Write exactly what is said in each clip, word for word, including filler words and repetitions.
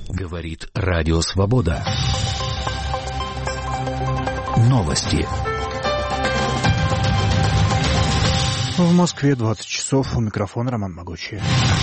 Говорит Радио Свобода. Новости. В Москве двадцать часов. У микрофона Роман Могучий.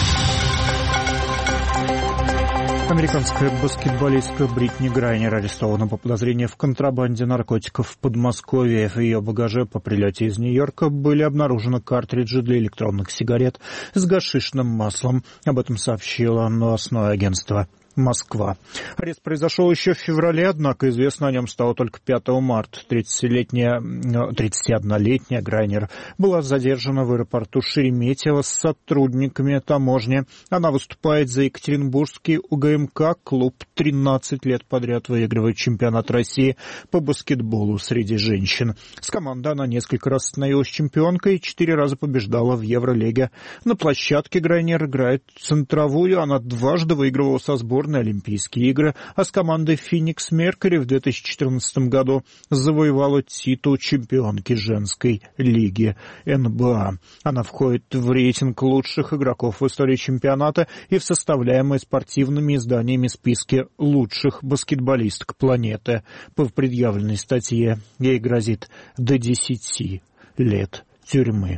Американская баскетболистка Бритни Грайнер арестована по подозрению в контрабанде наркотиков в Подмосковье. В ее багаже по прилете из Нью-Йорка были обнаружены картриджи для электронных сигарет с гашишным маслом. Об этом сообщило новостное агентство «Москва». Арест произошел еще в феврале, однако известно о нем стало только пятого марта. тридцатилетняя, тридцатиоднолетняя Грайнер была задержана в аэропорту Шереметьево с сотрудниками таможни. Она выступает за Екатеринбургский УГМК. Клуб тринадцать лет подряд выигрывает чемпионат России по баскетболу среди женщин. С командой она несколько раз становилась чемпионкой и четыре раза побеждала в Евролиге. На площадке Грайнер играет центровую. Она дважды выигрывала со сборной на Олимпийские игры, а с командой «Феникс Меркьюри» в две тысячи четырнадцатом году завоевала титул чемпионки женской лиги эн бэ а. Она входит в рейтинг лучших игроков в истории чемпионата и в составляемые спортивными изданиями списке лучших баскетболисток планеты. По предъявленной статье ей грозит до десяти лет тюрьмы.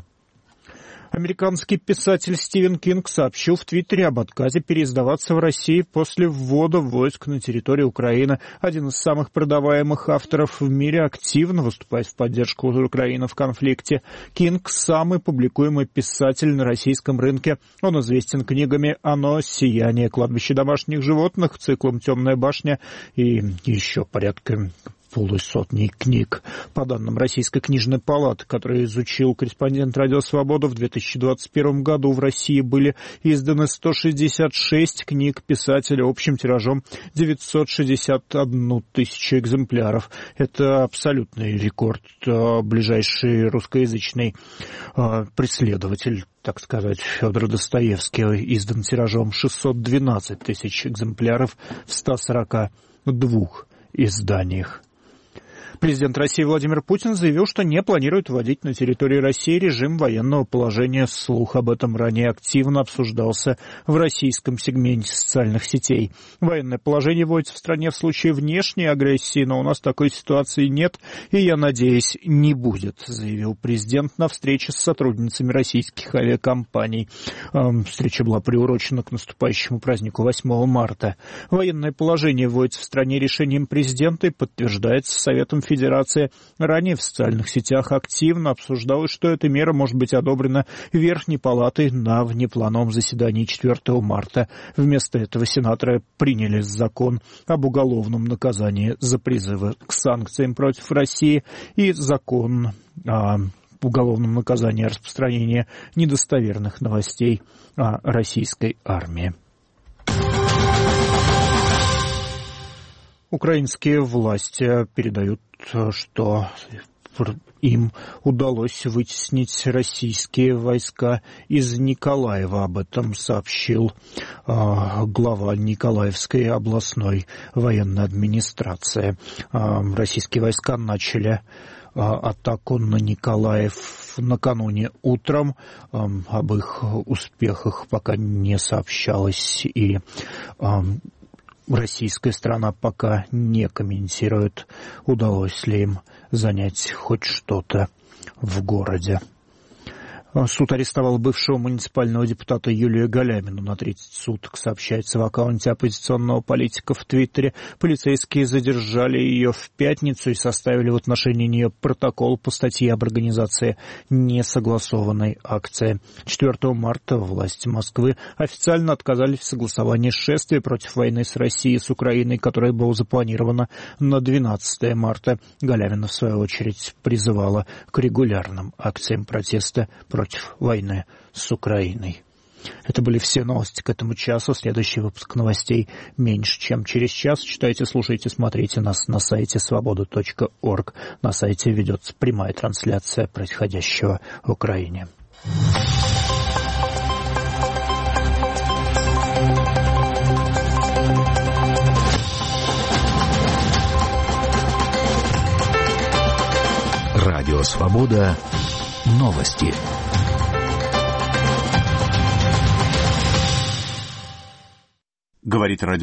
Американский писатель Стивен Кинг сообщил в Твиттере об отказе переиздаваться в России после ввода войск на территорию Украины. Один из самых продаваемых авторов в мире активно выступает в поддержку Украины в конфликте. Кинг – самый публикуемый писатель на российском рынке. Он известен книгами «Оно», «Сияние», «Кладбище домашних животных», циклом «Темная башня» и еще порядка полусотни книг. По данным Российской книжной палаты, которую изучил корреспондент Радио Свобода, в две тысячи двадцать первом году в России были изданы сто шестьдесят шесть книг писателя общим тиражом девятьсот шестьдесят одну тысячу экземпляров. Это абсолютный рекорд. Ближайший русскоязычный преследователь, так сказать, Федор Достоевский, издан тиражом шестьсот двенадцать тысяч экземпляров в ста сорока двух изданиях. Президент России Владимир Путин заявил, что не планирует вводить на территории России режим военного положения. Слух об этом ранее активно обсуждался в российском сегменте социальных сетей. Военное положение вводится в стране в случае внешней агрессии, но у нас такой ситуации нет, и, я надеюсь, не будет, заявил президент на встрече с сотрудницами российских авиакомпаний. Встреча была приурочена к наступающему празднику восьмого марта. Военное положение вводится в стране решением президента и подтверждается Советом Федерации. Ранее в социальных сетях активно обсуждалось, что эта мера может быть одобрена Верхней Палатой на внеплановом заседании четвёртого марта. Вместо этого сенаторы приняли закон об уголовном наказании за призывы к санкциям против России и закон о уголовном наказании распространения недостоверных новостей о российской армии. Украинские власти передают, что им удалось вытеснить российские войска из Николаева. Об этом сообщил э, глава Николаевской областной военной администрации. Э, российские войска начали э, атаку на Николаев накануне утром. Э, об их успехах пока не сообщалось, и э, российская сторона пока не комментирует, удалось ли им занять хоть что-то в городе. Суд арестовал бывшего муниципального депутата Юлию Галямину на тридцать суток, сообщается в аккаунте оппозиционного политика в Твиттере. Полицейские задержали ее в пятницу и составили в отношении нее протокол по статье об организации несогласованной акции. четвёртого марта власти Москвы официально отказались в согласовании шествия против войны с Россией и с Украиной, которое было запланировано на двенадцатого марта. Галямина, в свою очередь, призывала к регулярным акциям протеста против войны с Украиной. Это были все новости к этому часу. Следующий выпуск новостей меньше, чем через час. Читайте, слушайте, смотрите нас на сайте свобода точка орг. На сайте ведется прямая трансляция происходящего в Украине. Радио Свобода. Новости. Говорит радио.